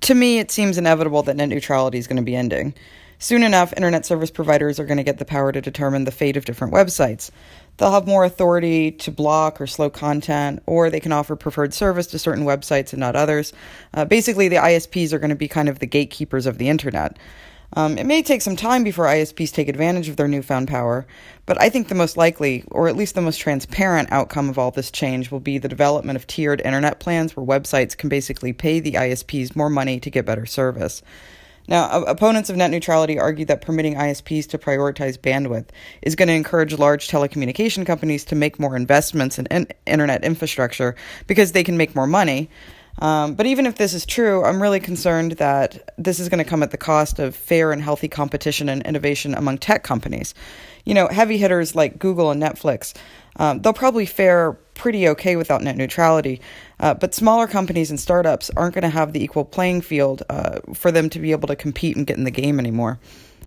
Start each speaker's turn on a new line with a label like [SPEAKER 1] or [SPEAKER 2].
[SPEAKER 1] To me, it seems inevitable that net neutrality is going to be ending. Soon enough, internet service providers are going to get the power to determine the fate of different websites. They'll have more authority to block or slow content, or they can offer preferred service to certain websites and not others. Basically, the ISPs are going to be kind of the gatekeepers of the internet. It may take some time before ISPs take advantage of their newfound power, but I think the most likely, or at least the most transparent outcome of all this change will be the development of tiered internet plans where websites can basically pay the ISPs more money to get better service. Now, opponents of net neutrality argue that permitting ISPs to prioritize bandwidth is going to encourage large telecommunication companies to make more investments in internet infrastructure because they can make more money. But even if this is true, I'm really concerned that this is going to come at the cost of fair and healthy competition and innovation among tech companies. Heavy hitters like Google and Netflix, they'll probably fare pretty okay without net neutrality, but smaller companies and startups aren't going to have the equal playing field for them to be able to compete and get in the game anymore.